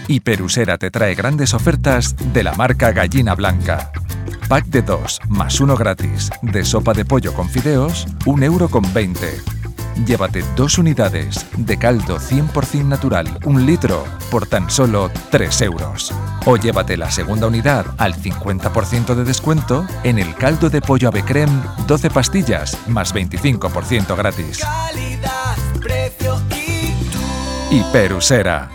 Hiperusera te trae grandes ofertas de la marca Gallina Blanca. Pack de 2 más 1 gratis de sopa de pollo con fideos, 1,20 €. Llévate 2 unidades de caldo 100% natural, 1 litro, por tan solo 3 €. O llévate la segunda unidad al 50% de descuento en el caldo de pollo Ave Creme, 12 pastillas más 25% gratis. Calidad, precio y tú. Hiperusera.